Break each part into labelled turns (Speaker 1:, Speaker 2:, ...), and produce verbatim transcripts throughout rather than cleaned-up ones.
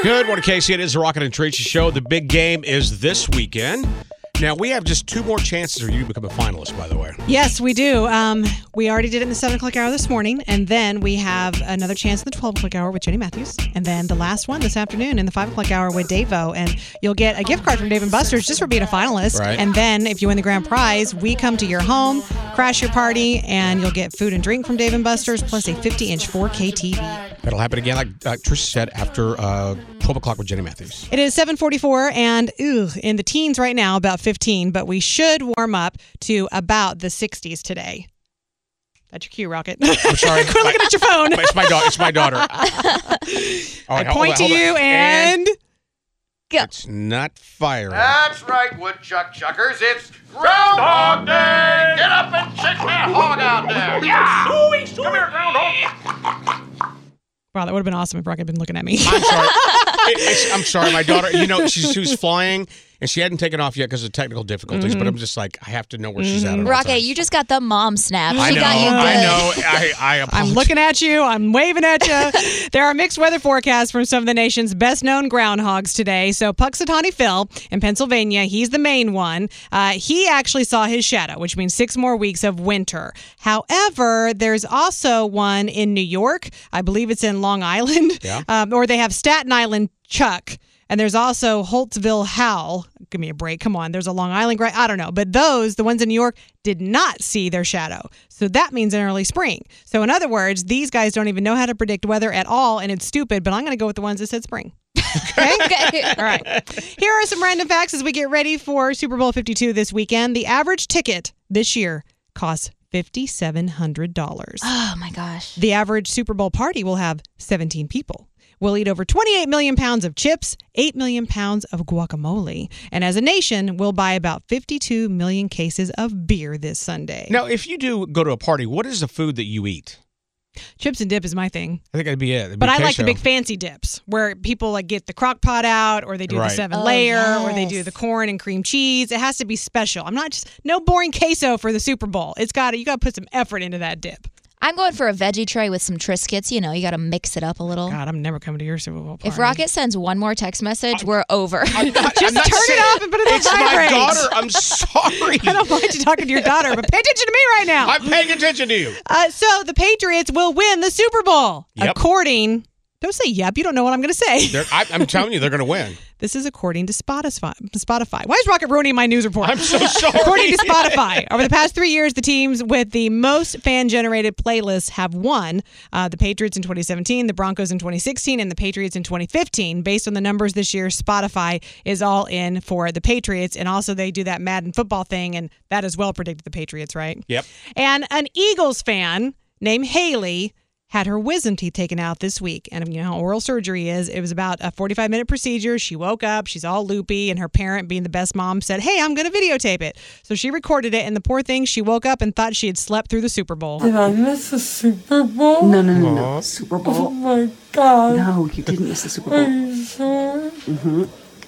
Speaker 1: Good morning, Casey. It is the Rocket and Teresa Show. The big game is this weekend. Now, we have just two more chances for you to become a finalist, by the way.
Speaker 2: Yes, we do. Um, we already did it in the seven o'clock hour this morning, and then we have another chance in the twelve o'clock hour with Jenny Matthews, and then the last one this afternoon in the five o'clock hour with Dave-O, and you'll get a gift card from Dave and Buster's just for being a finalist.
Speaker 1: Right.
Speaker 2: And then if you win the grand prize, we come to your home, crash your party, and you'll get food and drink from Dave and Buster's, plus a fifty-inch four K T V.
Speaker 1: That'll happen again, like uh, Tricia said, after uh, twelve o'clock with Jenny Matthews.
Speaker 2: It is seven forty-four, and ooh, in the teens right now, about fifteen, but we should warm up to about the sixties today. That's your cue, Rocket.
Speaker 1: I'm sorry.
Speaker 2: Quit looking at your phone.
Speaker 1: It's my daughter. It's my daughter. All
Speaker 2: I
Speaker 1: right,
Speaker 2: point
Speaker 1: hold on,
Speaker 2: to
Speaker 1: hold
Speaker 2: you
Speaker 1: on.
Speaker 2: and...
Speaker 3: Go.
Speaker 1: It's not firing.
Speaker 4: That's right, woodchuck chuckers. It's Groundhog Day. Get up and check that hog out there. Yeah. Come here, Groundhog.
Speaker 2: Wow, that would have been awesome if Rocket had been looking at me.
Speaker 1: I'm sorry. It- it's- I'm sorry. My daughter, you know, she's, she was flying, and she hadn't taken off yet because of technical difficulties,
Speaker 2: Mm-hmm.
Speaker 1: but I'm just like, I have to know where she's at. at all
Speaker 3: Rocket,
Speaker 1: times.
Speaker 3: you just got the mom snap.
Speaker 1: I
Speaker 3: She
Speaker 1: know.
Speaker 3: got you good.
Speaker 1: I know. I, I apologize.
Speaker 2: I'm looking at you. I'm waving at you. There are mixed weather forecasts from some of the nation's best-known groundhogs today. So Puxatawny Phil in Pennsylvania, he's the main one. Uh, he actually saw his shadow, which means six more weeks of winter. However, there's also one in New York. I believe it's in Long Island.
Speaker 1: Yeah.
Speaker 2: Um, or they have Staten Island Chuck. And there's also Holtzville Howl. Give me a break. Come on. There's a Long Island gray. I don't know. But those, the ones in New York, did not see their shadow. So that means an early spring. So in other words, these guys don't even know how to predict weather at all. And it's stupid. But I'm going to go with the ones that said spring. Okay?
Speaker 3: Okay.
Speaker 2: All right. Here are some random facts as we get ready for Super Bowl fifty-two this weekend. The average ticket this year costs five thousand seven hundred dollars.
Speaker 3: Oh, my gosh.
Speaker 2: The average Super Bowl party will have seventeen people. We'll eat over twenty-eight million pounds of chips, eight million pounds of guacamole. And as a nation, we'll buy about fifty-two million cases of beer this Sunday.
Speaker 1: Now, if you do go to a party, what is the food that you eat?
Speaker 2: Chips and dip is my thing.
Speaker 1: I think that'd be it. It'd
Speaker 2: But
Speaker 1: be
Speaker 2: I like the
Speaker 1: queso.
Speaker 2: big fancy dips where people like get the crock pot out or they do
Speaker 1: Right.
Speaker 2: the seven
Speaker 3: Oh,
Speaker 2: layer or they do
Speaker 3: yes.
Speaker 2: the corn and cream cheese. It has to be special. I'm not just no boring queso for the Super Bowl. It's got to you got to put some effort into that dip.
Speaker 3: I'm going for a veggie tray with some Triscuits. You know, you got to mix it up a little.
Speaker 2: God, I'm never coming to your Super Bowl party.
Speaker 3: If Rocket sends one more text message, we're over.
Speaker 1: I'm not,
Speaker 2: Just
Speaker 1: I'm not
Speaker 2: turn it
Speaker 1: saying-
Speaker 2: off and put it on
Speaker 1: It's my
Speaker 2: vibrate.
Speaker 1: daughter. I'm sorry.
Speaker 2: I don't mind you talking to your daughter, but pay attention to me right now.
Speaker 1: I'm paying attention to you.
Speaker 2: Uh, so the Patriots will win the Super Bowl,
Speaker 1: Yep.
Speaker 2: according. Don't say yep. You don't know what I'm going to say.
Speaker 1: They're, I, I'm telling you, they're going to win.
Speaker 2: This is according to Spotify. Spotify. Why is Rocket ruining my news report?
Speaker 1: I'm so sorry.
Speaker 2: According to Spotify, over the past three years, the teams with the most fan-generated playlists have won. Uh, the Patriots in twenty seventeen, the Broncos in twenty sixteen, and the Patriots in twenty fifteen. Based on the numbers this year, Spotify is all in for the Patriots. And also they do that Madden football thing, and that as well predicted the Patriots, right?
Speaker 1: Yep.
Speaker 2: And an Eagles fan named Haley had her wisdom teeth taken out this week. And you know how oral surgery is. It was about a forty-five minute procedure. She woke up, she's all loopy, and her parent, being the best mom, said, hey, I'm going to videotape it. So she recorded it, and the poor thing, she woke up and thought she had slept through the Super Bowl.
Speaker 5: Did I miss the Super Bowl?
Speaker 6: No, no, no, no. Super
Speaker 5: Oh
Speaker 6: Bowl.
Speaker 5: my God.
Speaker 6: No, you didn't miss the Super
Speaker 5: Are
Speaker 6: Bowl.
Speaker 5: you sure?
Speaker 6: Mm-hmm.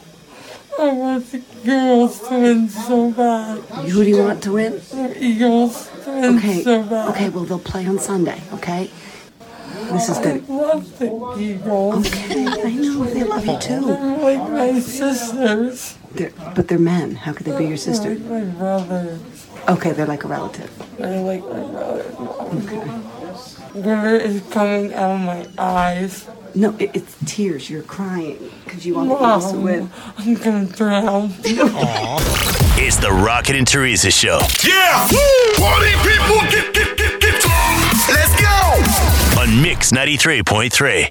Speaker 5: I want the girls to win so bad.
Speaker 6: Who do you want to win?
Speaker 5: The Eagles to win
Speaker 6: Okay.
Speaker 5: so bad.
Speaker 6: Okay, well, they'll play on Sunday, okay? This is
Speaker 5: I
Speaker 6: the...
Speaker 5: love the Eagles.
Speaker 6: Okay, I know. They love you, too.
Speaker 5: They're like my sisters.
Speaker 6: They're, but they're men. How could they be your
Speaker 5: They're
Speaker 6: sister?
Speaker 5: like my brothers.
Speaker 6: Okay, they're like a relative.
Speaker 5: They're like my brothers.
Speaker 6: Okay.
Speaker 5: Glitter is coming out of my eyes.
Speaker 6: No, it, it's tears. You're crying because you want the Eagles to win.
Speaker 5: I'm gonna drown.
Speaker 7: It's the Rocket and Teresa Show
Speaker 4: Yeah. Party people, get, get, get, get. Let's go.
Speaker 7: on Mix ninety-three point three.